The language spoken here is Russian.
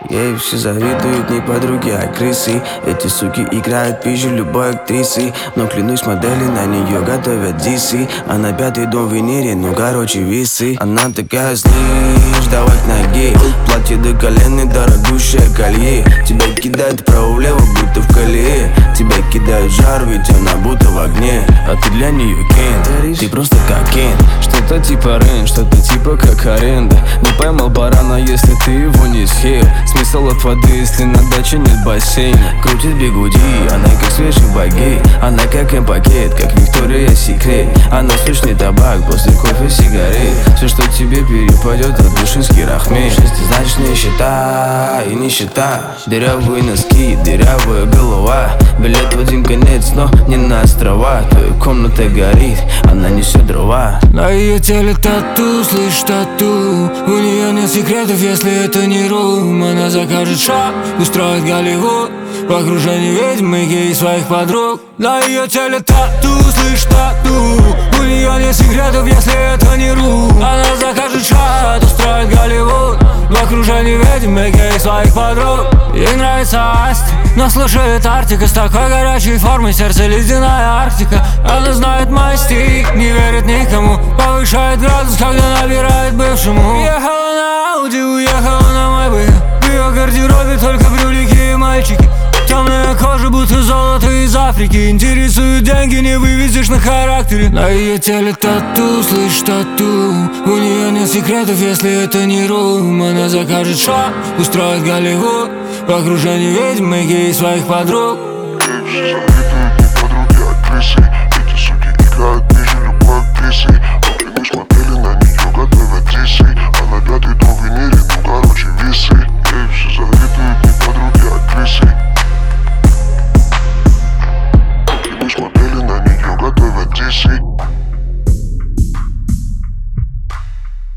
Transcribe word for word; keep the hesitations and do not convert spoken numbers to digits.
Ей все завидуют не подруги, а крысы. Эти суки играют пищу любой актрисы. Но клянусь, модели на нее готовят дисы. А на пятый дом в Венере, ну короче висы. Она такая, слышь, давай к ноге. Платье до колен и дорогущее колье. Тебя кидает вправо-влево, будто в колее. Тебя кидает в жар, ведь она будто в огне. А ты для нее Кен, ты просто как Кен. Что-то типа Рен, что-то типа как аренда. Не поймал барана, если ты его не съел. Смысл от воды, если на даче нет бассейна. Крутит бигуди, она как свежий багет. Она как М-пакет, как Виктория Секрет. Она сочный табак, после кофе сигарет. Все, что тебе перепадет от душинский рахмет. Ты значит нищета и нищета. Дырявые носки, дырявая голова. Билет в один конец, но не на острова. Твоя комната горит, она несет дрова. На ее теле тату, слышь, тату. У нее нет секретов, если это не рум. Она закажет шаг, устроит Голливуд в окружении ведьмы и своих подруг. На ее теле тату, слышь, тату. У нее нет секретов, если это не рум. Она закажет шаг, устроит Голливуд в окружении ведьмы и своих подруг. Ей нравится Асти, но слушает Артика. С такой горячей формой сердце ледяная Арктика. Она знает мой стиль, не верит никому. Повышает градус, когда набирает бывшему. Ехала на Ауди, уехала на мой бы. В ее гардеробе только брюлики и мальчики. Темная кожа, будто золото из Африки. Интересуют деньги, не вывезешь на характере. На ее теле тату, слышь, тату. У нее нет секретов, если это не рум. Она закажет шаг, устроит Голливуд в окружении ведьмы и своих подруг.